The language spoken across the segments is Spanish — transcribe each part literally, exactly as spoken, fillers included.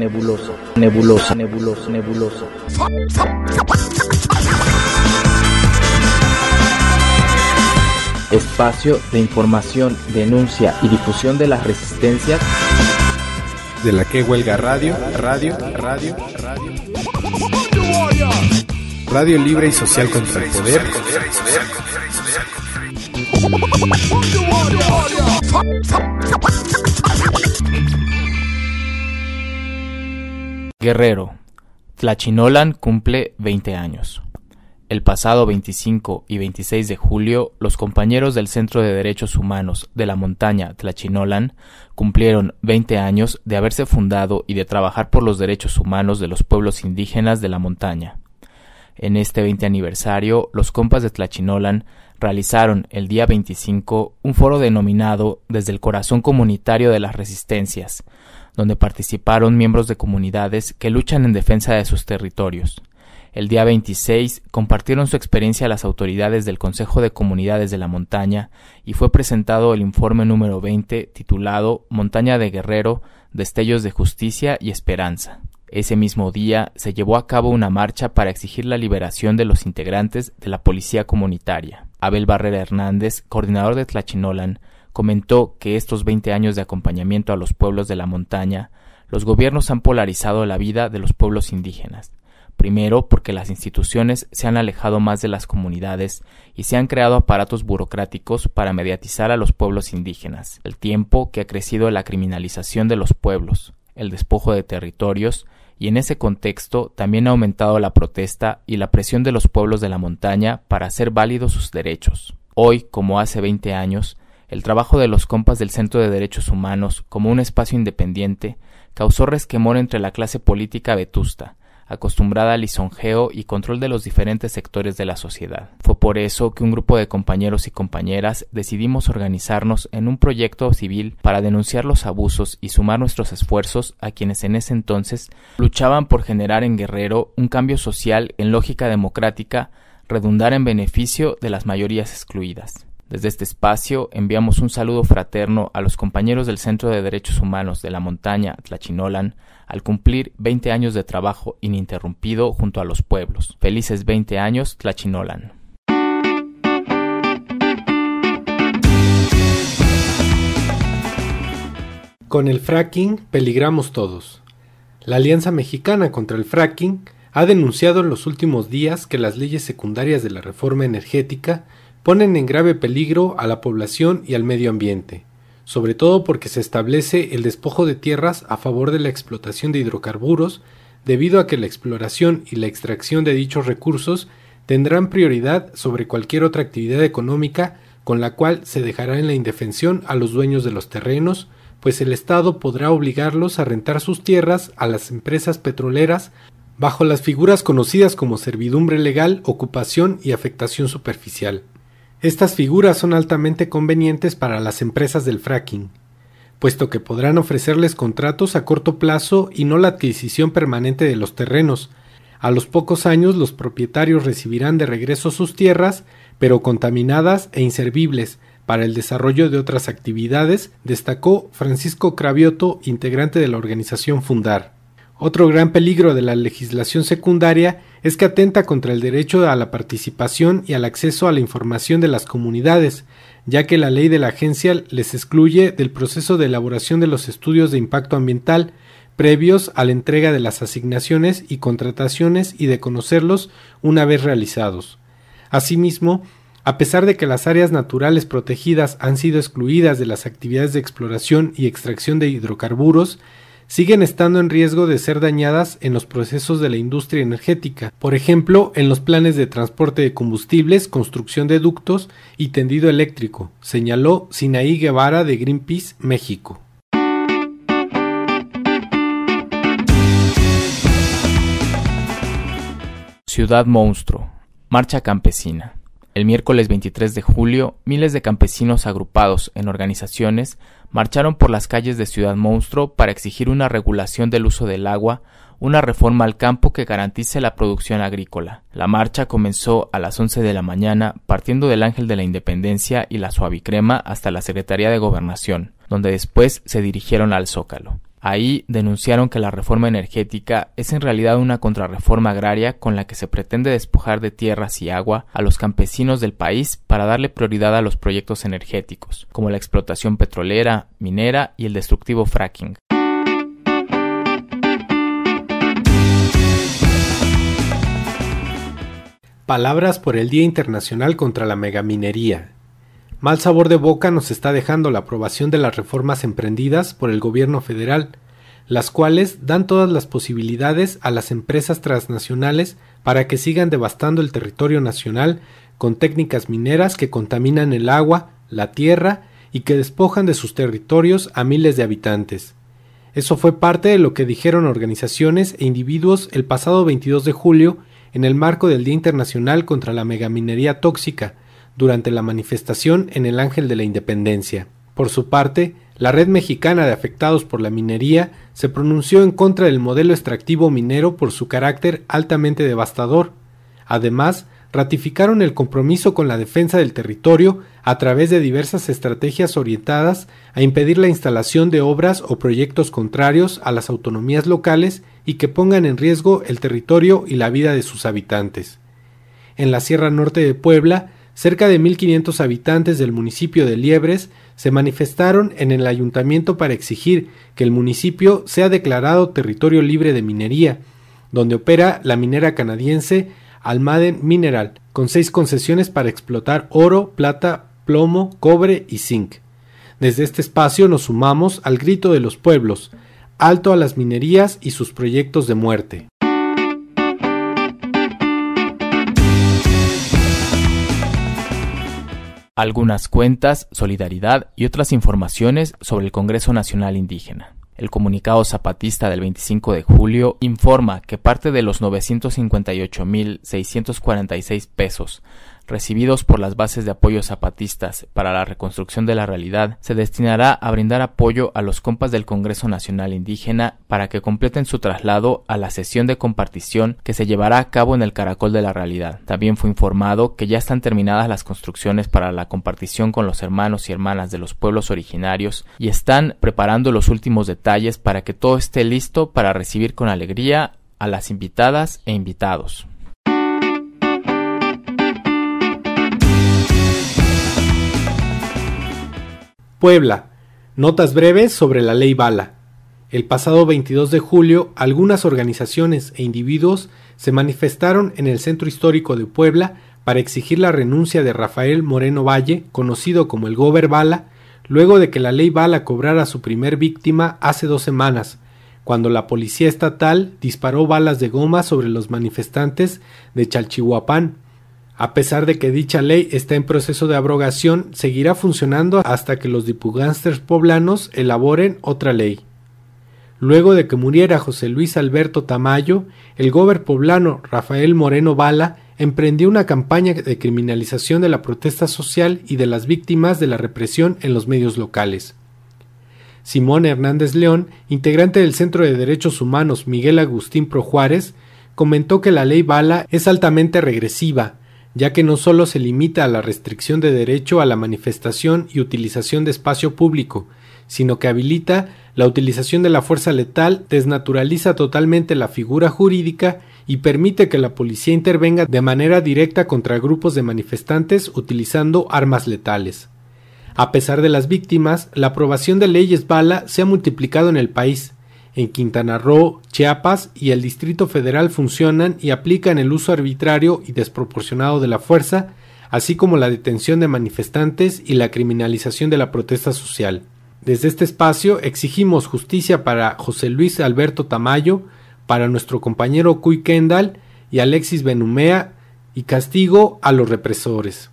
nebulosa, nebulosa, nebulosa, nebulosa. Espacio de información, denuncia y difusión de las resistencias de la que huelga radio, radio, radio, radio. Radio libre y social contra el poder. Guerrero. Tlachinolan cumple veinte años. El pasado veinticinco y veintiséis de julio, los compañeros del Centro de Derechos Humanos de la montaña Tlachinolan cumplieron veinte años de haberse fundado y de trabajar por los derechos humanos de los pueblos indígenas de la montaña. En este veinte aniversario, los compas de Tlachinolan realizaron el día veinticinco un foro denominado Desde el Corazón Comunitario de las Resistencias, donde participaron miembros de comunidades que luchan en defensa de sus territorios. El día veintiséis compartieron su experiencia a las autoridades del Consejo de Comunidades de la Montaña y fue presentado el informe número veinte titulado Montaña de Guerrero, Destellos de Justicia y Esperanza. Ese mismo día se llevó a cabo una marcha para exigir la liberación de los integrantes de la Policía Comunitaria. Abel Barrera Hernández, coordinador de Tlachinolan, comentó que estos veinte años de acompañamiento a los pueblos de la montaña, los gobiernos han polarizado la vida de los pueblos indígenas. Primero, porque las instituciones se han alejado más de las comunidades y se han creado aparatos burocráticos para mediatizar a los pueblos indígenas, al tiempo que ha crecido la criminalización de los pueblos, el despojo de territorios, y en ese contexto también ha aumentado la protesta y la presión de los pueblos de la montaña para hacer válidos sus derechos. Hoy, como hace veinte años, el trabajo de los compas del Centro de Derechos Humanos como un espacio independiente causó resquemor entre la clase política vetusta, acostumbrada al lisonjeo y control de los diferentes sectores de la sociedad. Fue por eso que un grupo de compañeros y compañeras decidimos organizarnos en un proyecto civil para denunciar los abusos y sumar nuestros esfuerzos a quienes en ese entonces luchaban por generar en Guerrero un cambio social en lógica democrática, redundar en beneficio de las mayorías excluidas. Desde este espacio enviamos un saludo fraterno a los compañeros del Centro de Derechos Humanos de la montaña Tlachinolan al cumplir veinte años de trabajo ininterrumpido junto a los pueblos. Felices veinte años, Tlachinolan. Con el fracking peligramos todos. La Alianza Mexicana contra el Fracking ha denunciado en los últimos días que las leyes secundarias de la reforma energética ponen en grave peligro a la población y al medio ambiente, sobre todo porque se establece el despojo de tierras a favor de la explotación de hidrocarburos, debido a que la exploración y la extracción de dichos recursos tendrán prioridad sobre cualquier otra actividad económica, con la cual se dejará en la indefensión a los dueños de los terrenos, pues el Estado podrá obligarlos a rentar sus tierras a las empresas petroleras bajo las figuras conocidas como servidumbre legal, ocupación y afectación superficial. Estas figuras son altamente convenientes para las empresas del fracking, puesto que podrán ofrecerles contratos a corto plazo y no la adquisición permanente de los terrenos. A los pocos años los propietarios recibirán de regreso sus tierras, pero contaminadas e inservibles para el desarrollo de otras actividades, destacó Francisco Cravioto, integrante de la organización Fundar. Otro gran peligro de la legislación secundaria es que atenta contra el derecho a la participación y al acceso a la información de las comunidades, ya que la ley de la agencia les excluye del proceso de elaboración de los estudios de impacto ambiental previos a la entrega de las asignaciones y contrataciones y de conocerlos una vez realizados. Asimismo, a pesar de que las áreas naturales protegidas han sido excluidas de las actividades de exploración y extracción de hidrocarburos, siguen estando en riesgo de ser dañadas en los procesos de la industria energética, por ejemplo, en los planes de transporte de combustibles, construcción de ductos y tendido eléctrico, señaló Sinaí Guevara de Greenpeace, México. Ciudad Monstruo. Marcha campesina. El miércoles veintitrés de julio, miles de campesinos agrupados en organizaciones marcharon por las calles de Ciudad Monstruo para exigir una regulación del uso del agua, una reforma al campo que garantice la producción agrícola. La marcha comenzó a las once de la mañana, partiendo del Ángel de la Independencia y la Suavicrema hasta la Secretaría de Gobernación, donde después se dirigieron al Zócalo. Ahí denunciaron que la reforma energética es en realidad una contrarreforma agraria con la que se pretende despojar de tierras y agua a los campesinos del país para darle prioridad a los proyectos energéticos, como la explotación petrolera, minera y el destructivo fracking. Palabras por el Día Internacional contra la Megaminería. Mal sabor de boca nos está dejando la aprobación de las reformas emprendidas por el gobierno federal, las cuales dan todas las posibilidades a las empresas transnacionales para que sigan devastando el territorio nacional con técnicas mineras que contaminan el agua, la tierra y que despojan de sus territorios a miles de habitantes. Eso fue parte de lo que dijeron organizaciones e individuos el pasado veintidós de julio en el marco del Día Internacional contra la Megaminería Tóxica, durante la manifestación en el Ángel de la Independencia. Por su parte, la Red Mexicana de Afectados por la Minería se pronunció en contra del modelo extractivo minero por su carácter altamente devastador. Además, ratificaron el compromiso con la defensa del territorio a través de diversas estrategias orientadas a impedir la instalación de obras o proyectos contrarios a las autonomías locales y que pongan en riesgo el territorio y la vida de sus habitantes. En la Sierra Norte de Puebla, cerca de mil quinientos habitantes del municipio de Liebres se manifestaron en el ayuntamiento para exigir que el municipio sea declarado territorio libre de minería, donde opera la minera canadiense Almaden Mineral, con seis concesiones para explotar oro, plata, plomo, cobre y zinc. Desde este espacio nos sumamos al grito de los pueblos: alto a las minerías y sus proyectos de muerte. Algunas cuentas, solidaridad y otras informaciones sobre el Congreso Nacional Indígena. El comunicado zapatista del veinticinco de julio informa que parte de los novecientos cincuenta y ocho mil seiscientos cuarenta y seis pesos recibidos por las bases de apoyo zapatistas para la reconstrucción de la realidad se destinará a brindar apoyo a los compas del Congreso Nacional Indígena para que completen su traslado a la sesión de compartición que se llevará a cabo en el Caracol de la Realidad. También fue informado que ya están terminadas las construcciones para la compartición con los hermanos y hermanas de los pueblos originarios y están preparando los últimos detalles para que todo esté listo para recibir con alegría a las invitadas e invitados. Puebla. Notas breves sobre la Ley Bala. El pasado veintidós de julio, algunas organizaciones e individuos se manifestaron en el Centro Histórico de Puebla para exigir la renuncia de Rafael Moreno Valle, conocido como el Gober Bala, luego de que la Ley Bala cobrara a su primer víctima hace dos semanas, cuando la policía estatal disparó balas de goma sobre los manifestantes de Chalchihuapán. A pesar de que dicha ley está en proceso de abrogación, seguirá funcionando hasta que los dipugánsters poblanos elaboren otra ley. Luego de que muriera José Luis Alberto Tamayo, el gober poblano Rafael Moreno Bala emprendió una campaña de criminalización de la protesta social y de las víctimas de la represión en los medios locales. Simón Hernández León, integrante del Centro de Derechos Humanos Miguel Agustín Pro Juárez, comentó que la ley Bala es altamente regresiva, ya que no solo se limita a la restricción de derecho a la manifestación y utilización de espacio público, sino que habilita la utilización de la fuerza letal, desnaturaliza totalmente la figura jurídica y permite que la policía intervenga de manera directa contra grupos de manifestantes utilizando armas letales. A pesar de las víctimas, la aprobación de leyes Bala se ha multiplicado en el país. En Quintana Roo, Chiapas y el Distrito Federal funcionan y aplican el uso arbitrario y desproporcionado de la fuerza, así como la detención de manifestantes y la criminalización de la protesta social. Desde este espacio exigimos justicia para José Luis Alberto Tamayo, para nuestro compañero Cuy Kendall y Alexis Benumea, y castigo a los represores.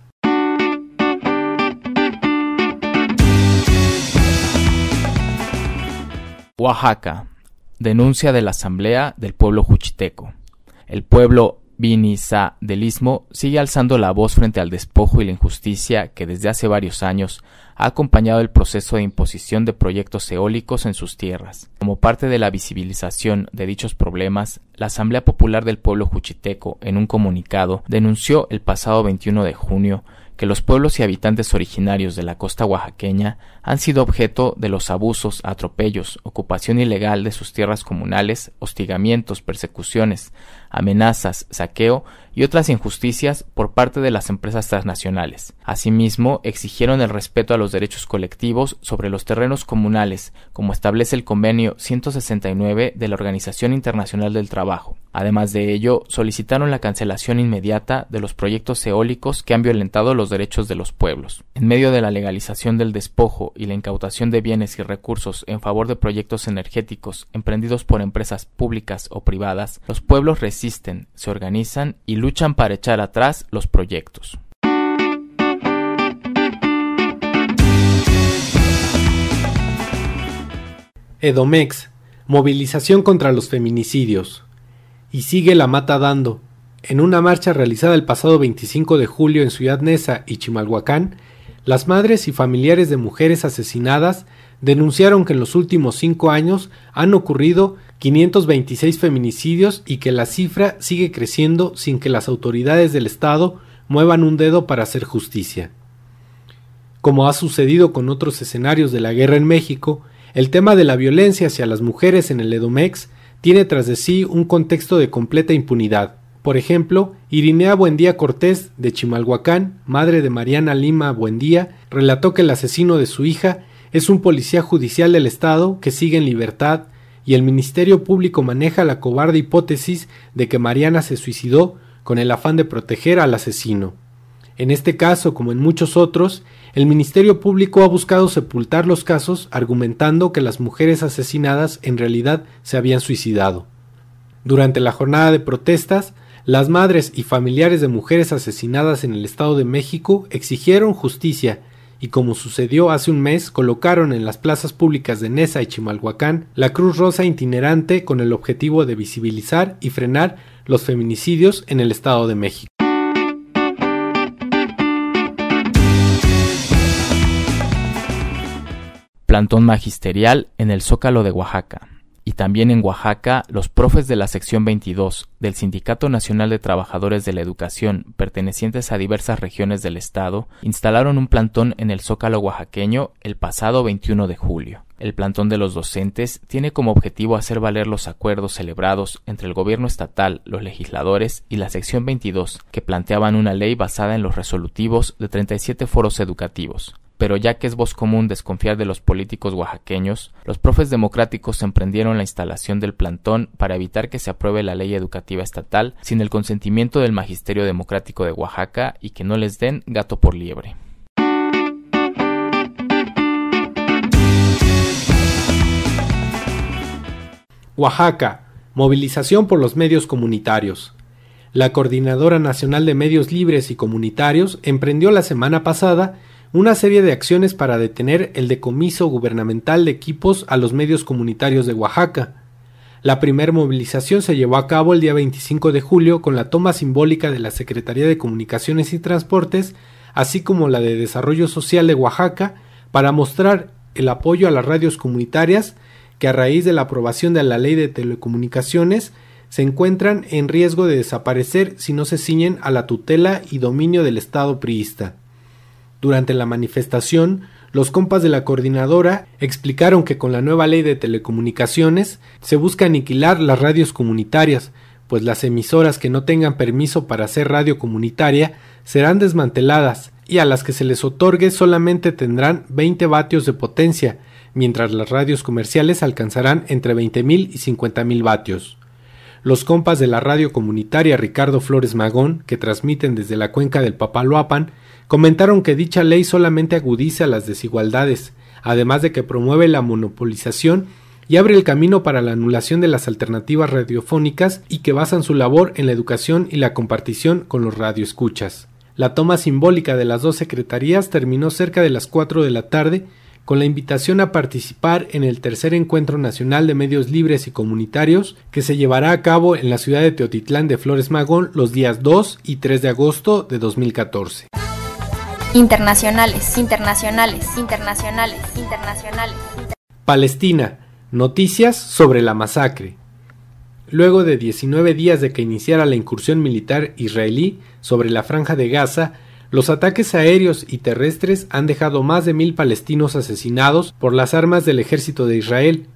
Oaxaca. Denuncia de la Asamblea del Pueblo Juchiteco. El pueblo Biniza del Istmo sigue alzando la voz frente al despojo y la injusticia que desde hace varios años ha acompañado el proceso de imposición de proyectos eólicos en sus tierras. Como parte de la visibilización de dichos problemas, la Asamblea Popular del Pueblo Juchiteco, en un comunicado, denunció el pasado veintiuno de junio que los pueblos y habitantes originarios de la costa oaxaqueña han sido objeto de los abusos, atropellos, ocupación ilegal de sus tierras comunales, hostigamientos, persecuciones, amenazas, saqueo y otras injusticias por parte de las empresas transnacionales. Asimismo, exigieron el respeto a los derechos colectivos sobre los terrenos comunales, como establece el convenio ciento sesenta y nueve de la Organización Internacional del Trabajo. Además de ello, solicitaron la cancelación inmediata de los proyectos eólicos que han violentado los derechos de los pueblos. En medio de la legalización del despojo y la incautación de bienes y recursos en favor de proyectos energéticos emprendidos por empresas públicas o privadas, los pueblos resisten, se organizan y luchan para echar atrás los proyectos. Edomex, movilización contra los feminicidios. Y sigue la mata dando. En una marcha realizada el pasado veinticinco de julio en Ciudad Neza y Chimalhuacán, las madres y familiares de mujeres asesinadas denunciaron que en los últimos cinco años han ocurrido quinientos veintiséis feminicidios y que la cifra sigue creciendo sin que las autoridades del Estado muevan un dedo para hacer justicia. Como ha sucedido con otros escenarios de la guerra en México, el tema de la violencia hacia las mujeres en el Edomex tiene tras de sí un contexto de completa impunidad. Por ejemplo, Irinea Buendía Cortés, de Chimalhuacán, madre de Mariana Lima Buendía, relató que el asesino de su hija es un policía judicial del Estado que sigue en libertad y el Ministerio Público maneja la cobarde hipótesis de que Mariana se suicidó con el afán de proteger al asesino. En este caso, como en muchos otros, el Ministerio Público ha buscado sepultar los casos argumentando que las mujeres asesinadas en realidad se habían suicidado. Durante la jornada de protestas, las madres y familiares de mujeres asesinadas en el Estado de México exigieron justicia y, como sucedió hace un mes, colocaron en las plazas públicas de Neza y Chimalhuacán la Cruz Rosa itinerante con el objetivo de visibilizar y frenar los feminicidios en el Estado de México. Plantón magisterial en el Zócalo de Oaxaca. Y también en Oaxaca, los profes de la sección veintidós del Sindicato Nacional de Trabajadores de la Educación, pertenecientes a diversas regiones del estado, instalaron un plantón en el Zócalo oaxaqueño el pasado veintiuno de julio. El plantón de los docentes tiene como objetivo hacer valer los acuerdos celebrados entre el gobierno estatal, los legisladores y la sección veintidós, que planteaban una ley basada en los resolutivos de treinta y siete foros educativos. Pero ya que es voz común desconfiar de los políticos oaxaqueños, los profes democráticos emprendieron la instalación del plantón para evitar que se apruebe la ley educativa estatal sin el consentimiento del Magisterio Democrático de Oaxaca y que no les den gato por liebre. Oaxaca, movilización por los medios comunitarios. La Coordinadora Nacional de Medios Libres y Comunitarios emprendió la semana pasada una serie de acciones para detener el decomiso gubernamental de equipos a los medios comunitarios de Oaxaca. La primera movilización se llevó a cabo el día veinticinco de julio con la toma simbólica de la Secretaría de Comunicaciones y Transportes, así como la de Desarrollo Social de Oaxaca, para mostrar el apoyo a las radios comunitarias que a raíz de la aprobación de la Ley de Telecomunicaciones se encuentran en riesgo de desaparecer si no se ciñen a la tutela y dominio del Estado priista. Durante la manifestación, los compas de la coordinadora explicaron que con la nueva ley de telecomunicaciones se busca aniquilar las radios comunitarias, pues las emisoras que no tengan permiso para hacer radio comunitaria serán desmanteladas y a las que se les otorgue solamente tendrán veinte vatios de potencia, mientras las radios comerciales alcanzarán entre veinte mil y cincuenta mil vatios. Los compas de la radio comunitaria Ricardo Flores Magón, que transmiten desde la cuenca del Papaloapan, comentaron que dicha ley solamente agudiza las desigualdades, además de que promueve la monopolización y abre el camino para la anulación de las alternativas radiofónicas y que basan su labor en la educación y la compartición con los radioescuchas. La toma simbólica de las dos secretarías terminó cerca de las cuatro de la tarde con la invitación a participar en el tercer Encuentro Nacional de Medios Libres y Comunitarios que se llevará a cabo en la ciudad de Teotitlán de Flores Magón los días dos y tres de agosto de dos mil catorce. Internacionales, internacionales, internacionales, internacionales. Palestina, noticias sobre la masacre. Luego de diecinueve días de que iniciara la incursión militar israelí sobre la Franja de Gaza, Los ataques aéreos y terrestres han dejado más de mil palestinos asesinados por las armas del ejército de Israel.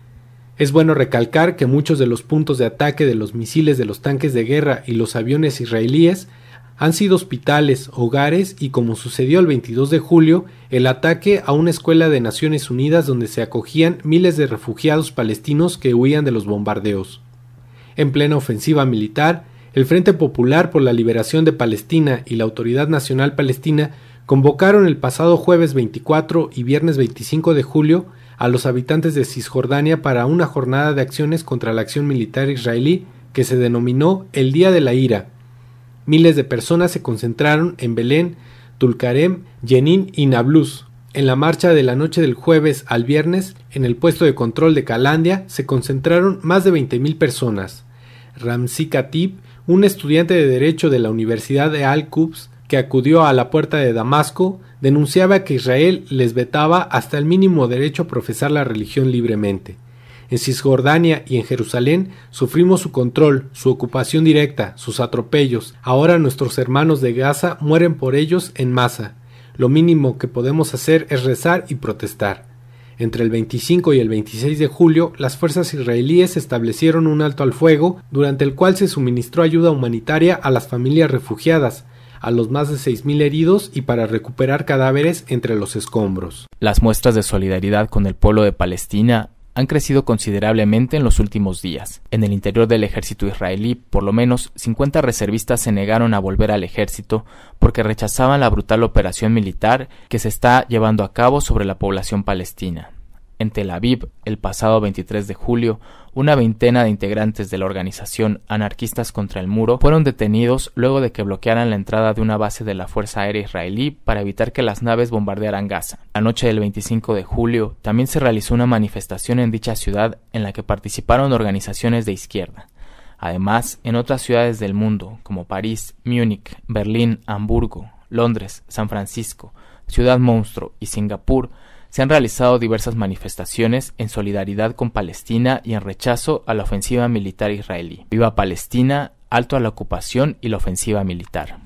Es bueno recalcar que muchos de los puntos de ataque de los misiles de los tanques de guerra y los aviones israelíes han sido hospitales, hogares y, como sucedió el veintidós de julio, el ataque a una escuela de Naciones Unidas donde se acogían miles de refugiados palestinos que huían de los bombardeos. En plena ofensiva militar, el Frente Popular por la Liberación de Palestina y la Autoridad Nacional Palestina convocaron el pasado jueves veinticuatro y viernes veinticinco de julio a los habitantes de Cisjordania para una jornada de acciones contra la acción militar israelí que se denominó el Día de la Ira. Miles de personas se concentraron en Belén, Tulkarem, Jenin y Nablus. En la marcha de la noche del jueves al viernes, en el puesto de control de Calandia, se concentraron más de veinte mil personas. Ramzi Khatib, un estudiante de Derecho de la Universidad de Al-Quds, que acudió a la puerta de Damasco, denunciaba que Israel les vetaba hasta el mínimo derecho a profesar la religión libremente. En Cisjordania y en Jerusalén sufrimos su control, su ocupación directa, sus atropellos. Ahora nuestros hermanos de Gaza mueren por ellos en masa. Lo mínimo que podemos hacer es rezar y protestar. Entre el veinticinco y el veintiséis de julio, las fuerzas israelíes establecieron un alto al fuego, durante el cual se suministró ayuda humanitaria a las familias refugiadas, a los más de seis mil heridos y para recuperar cadáveres entre los escombros. Las muestras de solidaridad con el pueblo de Palestina han crecido considerablemente en los últimos días. En el interior del ejército israelí, por lo menos cincuenta reservistas se negaron a volver al ejército porque rechazaban la brutal operación militar que se está llevando a cabo sobre la población palestina. En Tel Aviv, el pasado veintitrés de julio, una veintena de integrantes de la organización Anarquistas contra el Muro fueron detenidos luego de que bloquearan la entrada de una base de la Fuerza Aérea Israelí para evitar que las naves bombardearan Gaza. La noche del veinticinco de julio también se realizó una manifestación en dicha ciudad en la que participaron organizaciones de izquierda. Además, en otras ciudades del mundo, como París, Múnich, Berlín, Hamburgo, Londres, San Francisco, Ciudad Monstruo y Singapur, se han realizado diversas manifestaciones en solidaridad con Palestina y en rechazo a la ofensiva militar israelí. ¡Viva Palestina! ¡Alto a la ocupación y la ofensiva militar!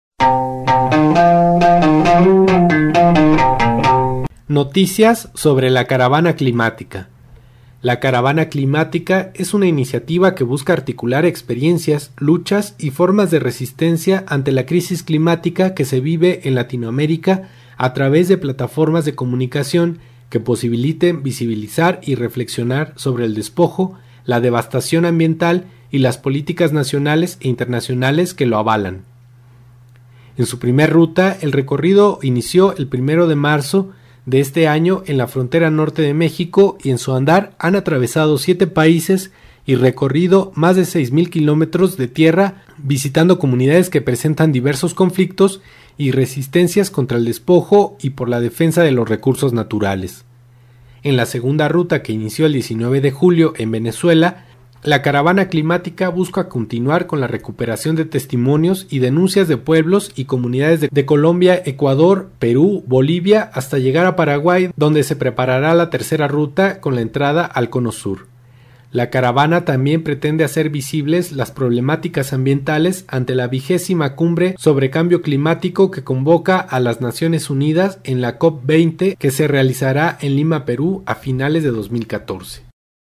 Noticias sobre la caravana climática. La caravana climática es una iniciativa que busca articular experiencias, luchas y formas de resistencia ante la crisis climática que se vive en Latinoamérica a través de plataformas de comunicación que posibiliten visibilizar y reflexionar sobre el despojo, la devastación ambiental y las políticas nacionales e internacionales que lo avalan. En su primer ruta, el recorrido inició el primero de marzo de este año en la frontera norte de México y en su andar han atravesado siete países y recorrido más de seis mil kilómetros de tierra, visitando comunidades que presentan diversos conflictos y resistencias contra el despojo y por la defensa de los recursos naturales. En la segunda ruta, que inició el diecinueve de julio en Venezuela, la caravana climática busca continuar con la recuperación de testimonios y denuncias de pueblos y comunidades de, de Colombia, Ecuador, Perú, Bolivia, hasta llegar a Paraguay, donde se preparará la tercera ruta con la entrada al Cono Sur. La caravana también pretende hacer visibles las problemáticas ambientales ante la vigésima cumbre sobre cambio climático que convoca a las Naciones Unidas en la COP veinte que se realizará en Lima, Perú, a finales de dos mil catorce.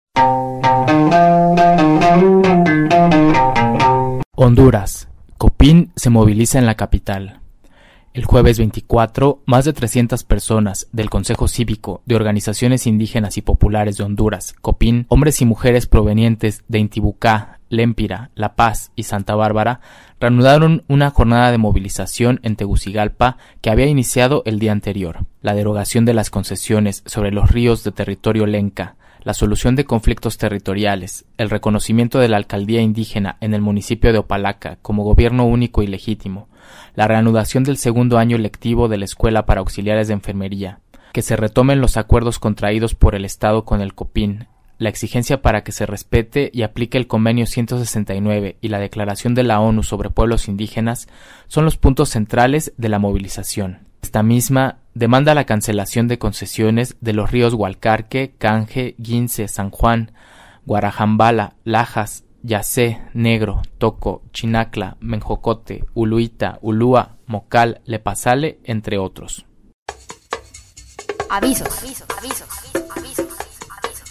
Honduras. Copín se moviliza en la capital. El jueves veinticuatro, más de trescientas personas del Consejo Cívico de Organizaciones Indígenas y Populares de Honduras, Copín, hombres y mujeres provenientes de Intibucá, Lempira, La Paz y Santa Bárbara, reanudaron una jornada de movilización en Tegucigalpa que había iniciado el día anterior. La derogación de las concesiones sobre los ríos de territorio lenca, la solución de conflictos territoriales, el reconocimiento de la alcaldía indígena en el municipio de Opalaca como gobierno único y legítimo, la reanudación del segundo año lectivo de la Escuela para Auxiliares de Enfermería, que se retomen los acuerdos contraídos por el Estado con el Copín, la exigencia para que se respete y aplique el Convenio ciento sesenta y nueve y la Declaración de la ONU sobre Pueblos Indígenas son los puntos centrales de la movilización. Esta misma demanda la cancelación de concesiones de los ríos Gualcarque, Canje, Guince, San Juan, Guarajambala, Lajas, Yacé, Negro, Toco, Chinacla, Menjocote, Uluita, Ulúa, Mocal, Lepazale, entre otros. Avisos, avisos, avisos, avisos, avisos.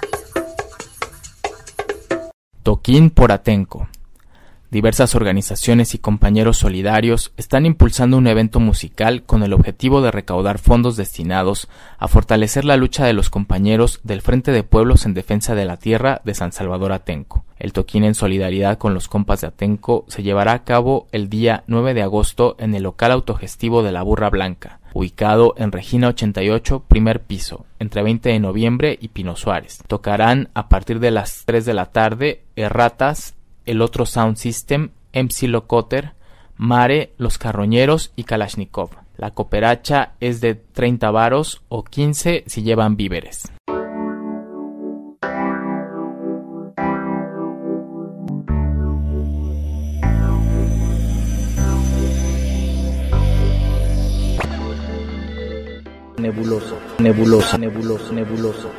Toquín por Atenco. Diversas organizaciones y compañeros solidarios están impulsando un evento musical con el objetivo de recaudar fondos destinados a fortalecer la lucha de los compañeros del Frente de Pueblos en Defensa de la Tierra de San Salvador Atenco. El toquín en solidaridad con los compas de Atenco se llevará a cabo el día nueve de agosto en el local autogestivo de la Burra Blanca, ubicado en Regina ochenta y ocho, primer piso, entre veinte de noviembre y Pino Suárez. Tocarán a partir de las tres de la tarde Erratas, El Otro Sound System, M C Locoter, Mare, Los Carroñeros y Kalashnikov. La cooperacha es de treinta varos o quince si llevan víveres. Nebulosa, nebulosa, nebulosa, nebulosa.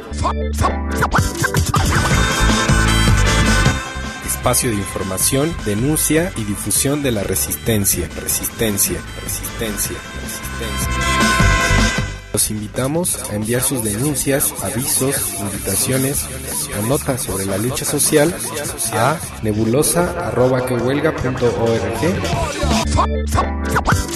Espacio de información, denuncia y difusión de la resistencia, resistencia, resistencia, resistencia. Los invitamos a enviar sus denuncias, avisos, invitaciones o notas sobre la lucha social a nebulosa arroba que huelga punto org.